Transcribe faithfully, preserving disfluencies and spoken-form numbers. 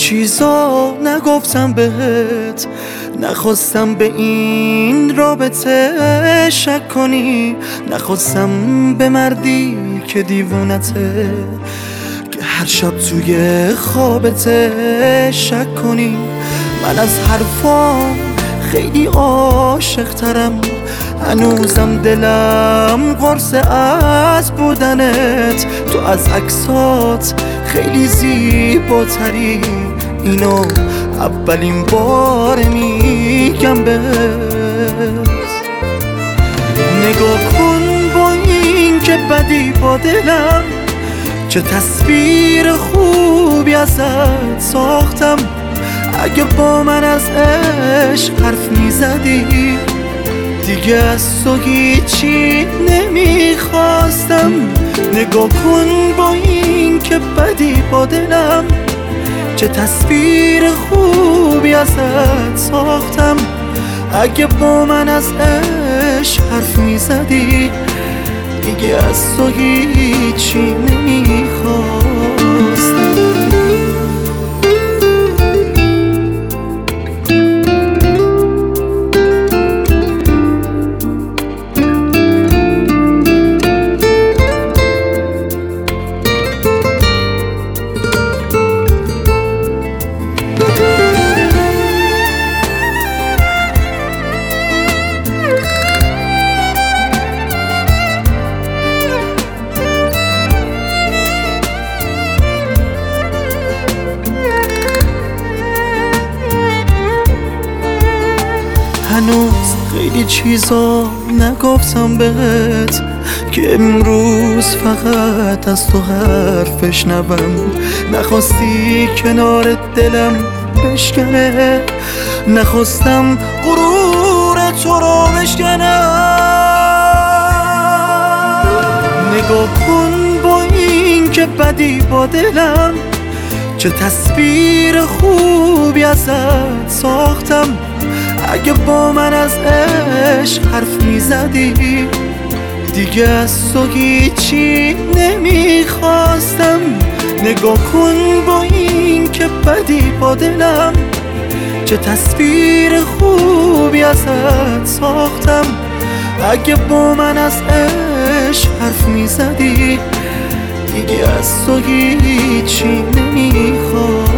چیزا نگفتم بهت، نخواستم به این رابطه شک کنی، نخواستم به مردی که دیوونته، که هر شب توی خوابته شک کنی. من از حرفام خیلی عاشق ترم، هنوزم دلم قرصه از بودنت، تو از عکسات خیلی زیباتری، اینو اولین بار میگم بهت. نگاه کن با این که بدی با دلم، چه تصویر خوبی ازت ساختم. اگه با من از عشق حرف میزدی، دیگه از تو هیچی نمیخواستم. نگاه کن با این که بدی با دلم، چه تصویر خوبی ازت ساختم. اگه با من از عشق حرف میزدی، دیگه از تو هیچی نمیخواستم. هنوز خیلی چیزا نگفتم بهت، که امروز فقط از تو حرف بشنوم. نخواستی کنار دلم بشکنه، نخواستم غرور تو رو بشکنم. نگاه کن با این که بدی با دلم، چه تصویر خوبی ازت ساختم. اگه با من از عشق حرف میزدی، دیگه از تو هیچی نمیخواستم. نگاه کن با این که بدی با دلم، چه تصویر خوبی ازت ساختم. اگه با من از عشق حرف میزدی، دیگه از تو هیچی نمیخواستم.